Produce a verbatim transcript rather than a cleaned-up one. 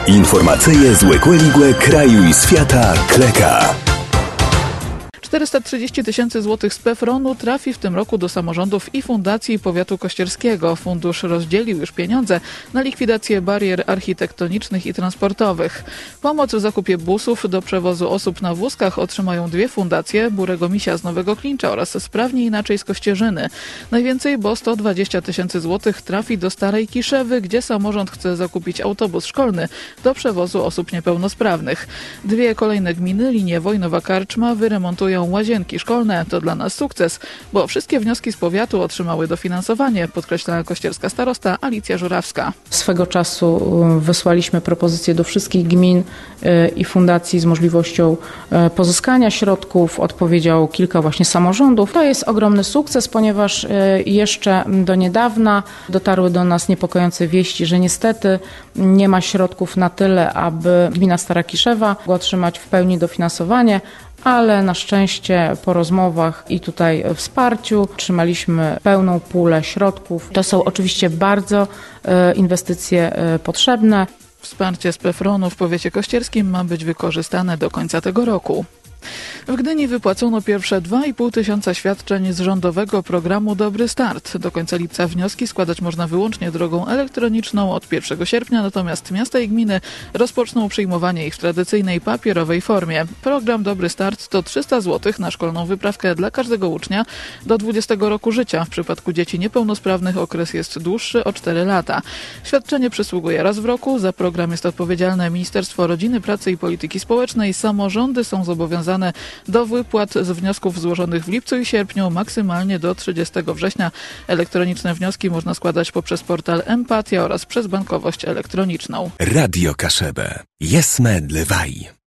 Informacyje z Łekłe kraju i świata Kleka. czterysta trzydzieści tysięcy złotych z PEFRON-u trafi w tym roku do samorządów i Fundacji Powiatu Kościerskiego. Fundusz rozdzielił już pieniądze na likwidację barier architektonicznych i transportowych. Pomoc w zakupie busów do przewozu osób na wózkach otrzymają dwie fundacje, Burego Misia z Nowego Klincza oraz Sprawnie Inaczej z Kościerzyny. Najwięcej, bo sto dwadzieścia tysięcy złotych trafi do Starej Kiszewy, gdzie samorząd chce zakupić autobus szkolny do przewozu osób niepełnosprawnych. Dwie kolejne gminy, Liniewo i Nowa Karczma, wyremontują łazienki szkolne. To dla nas sukces, bo wszystkie wnioski z powiatu otrzymały dofinansowanie, podkreśla kościerska starosta Alicja Żurawska. Swego czasu wysłaliśmy propozycje do wszystkich gmin i fundacji z możliwością pozyskania środków. Odpowiedziało kilka właśnie samorządów. To jest ogromny sukces, ponieważ jeszcze do niedawna dotarły do nas niepokojące wieści, że niestety nie ma środków na tyle, aby gmina Stara Kiszewa mogła otrzymać w pełni dofinansowanie, ale na szczęście po rozmowach i tutaj wsparciu otrzymaliśmy pełną pulę środków. To są oczywiście bardzo inwestycje potrzebne. Wsparcie z PEFRON-u w powiecie kościerskim ma być wykorzystane do końca tego roku. W Gdyni wypłacono pierwsze dwa i pół tysiąca świadczeń z rządowego programu Dobry Start. Do końca lipca wnioski składać można wyłącznie drogą elektroniczną od pierwszego sierpnia, natomiast miasta i gminy rozpoczną przyjmowanie ich w tradycyjnej papierowej formie. Program Dobry Start to trzysta złotych na szkolną wyprawkę dla każdego ucznia do dwudziestego roku życia. W przypadku dzieci niepełnosprawnych okres jest dłuższy o cztery lata. Świadczenie przysługuje raz w roku. Za program jest odpowiedzialne Ministerstwo Rodziny, Pracy i Polityki Społecznej. Samorządy są zobowiązane do wypłat z wniosków złożonych w lipcu i sierpniu, maksymalnie do trzydziestego września. Elektroniczne wnioski można składać poprzez portal Empatia oraz przez bankowość elektroniczną. Radio Kaszebę. Jesme Dlewaj.